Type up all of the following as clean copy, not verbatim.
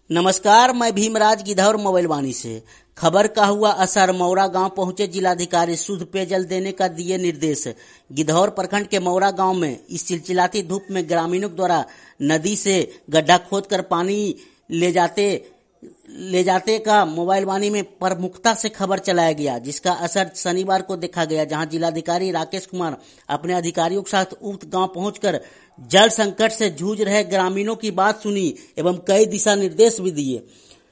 नमस्कार, मैं भीमराज गिधौर मोबाइल वाणी से। खबर का हुआ असर, मौरा गांव पहुंचे जिलाधिकारी, शुद्ध पेयजल देने का दिए निर्देश। गिधौर प्रखंड के मौरा गांव में इस चिलचिलाती धूप में ग्रामीणों द्वारा नदी से गड्ढा खोदकर पानी ले जाते का मोबाइल वाणी में प्रमुखता से खबर चलाया गया, जिसका असर शनिवार को देखा गया, जहां जिलाधिकारी राकेश कुमार अपने अधिकारियों के साथ उक्त गांव पहुंचकर जल संकट से जूझ रहे ग्रामीणों की बात सुनी एवं कई दिशा निर्देश भी दिए।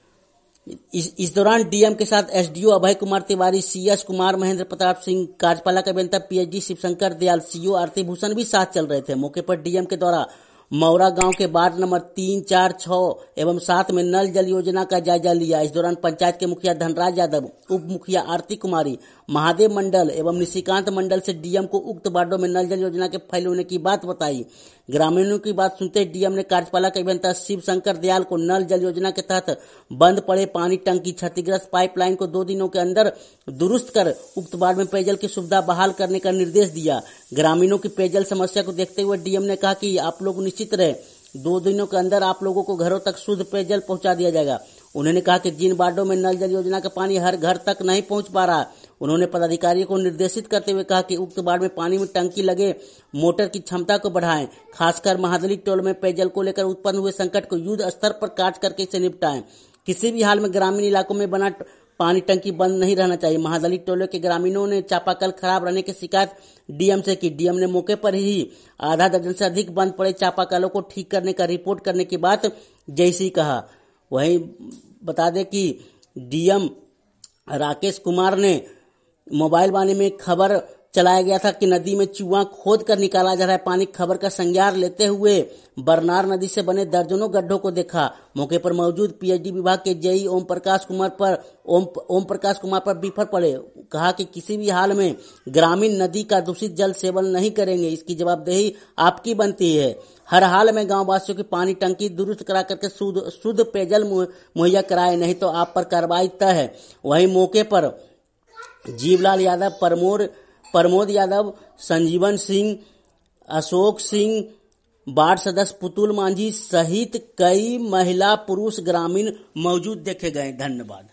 इस दौरान डीएम के साथ एसडीओ अभय कुमार तिवारी, सीएस कुमार, महेंद्र प्रताप सिंह, कार्यपालक अभियंता पीएचडी शिवशंकर दयाल, सीओ आरती भूषण भी साथ चल रहे थे। मौके पर डीएम के द्वारा मौरा गांव के वार्ड नंबर 3, 4, 6 एवं 7 में नल जल योजना का जायजा लिया। इस दौरान पंचायत के मुखिया धनराज यादव, उप मुखिया आरती कुमारी, महादेव मंडल एवं निशिकांत मंडल से डीएम को उक्त वार्डों में नल जल योजना के फैले होने की बात बताई। ग्रामीणों की बात सुनते डीएम ने कार्यपालक अभियंता शिव शंकर दयाल को नल जल योजना के तहत बंद पड़े पानी टंकी, क्षतिग्रस्त पाइपलाइन को 2 दिनों के अंदर दुरुस्त कर उक्त वार्ड में पेयजल की सुविधा बहाल करने का निर्देश दिया। ग्रामीणों की पेयजल समस्या को देखते हुए डीएम ने कहा कि आप लोग निश्चित रहे, 2 दिनों के अंदर आप लोगों को घरों तक शुद्ध पेयजल पहुंचा दिया जाएगा। उन्होंने कहा कि जिन वार्डों में नल जल योजना का पानी हर घर तक नहीं पहुंच पा रहा, उन्होंने पदाधिकारियों को निर्देशित करते हुए कहा कि उक्त वार्ड में पानी में टंकी लगे मोटर की क्षमता को बढ़ाएं, खासकर महादली टोल में पेयजल को लेकर उत्पन्न हुए संकट को युद्ध स्तर पर काट करके इसे निपटाएं। किसी भी हाल में ग्रामीण इलाकों में बना पानी टंकी बंद नहीं रहना चाहिए। महादली टोले के ग्रामीणों ने चापाकल खराब रहने की शिकायत डीएम से की। डीएम ने मौके पर ही आधा दर्जन से अधिक बंद पड़े चापाकलों को ठीक करने का रिपोर्ट करने की बात जैसी कहा। वहीं बता दें कि डीएम राकेश कुमार ने मोबाइल वाणी में खबर चलाया गया था कि नदी में चूहा खोद कर निकाला जा रहा है पानी। खबर का संज्ञान लेते हुए बरनार नदी से बने दर्जनों गड्ढों को देखा। मौके पर मौजूद पीएचडी विभाग के जेई ओम प्रकाश कुमार पर बिफर पड़े। कहा कि किसी भी हाल में ग्रामीण नदी का दूषित जल सेवन नहीं करेंगे, इसकी जवाबदेही आपकी बनती है। हर हाल में गांव वासियों की पानी टंकी दुरुस्त करा करके शुद्ध पेयजल मुहैया कराए, नहीं तो आप पर कार्रवाई तय है। वहीं मौके पर जीवलाल यादव, प्रमोद यादव, संजीवन सिंह, अशोक सिंह, वार्ड सदस्य पुतुल मांझी सहित कई महिला पुरुष ग्रामीण मौजूद देखे गए। धन्यवाद।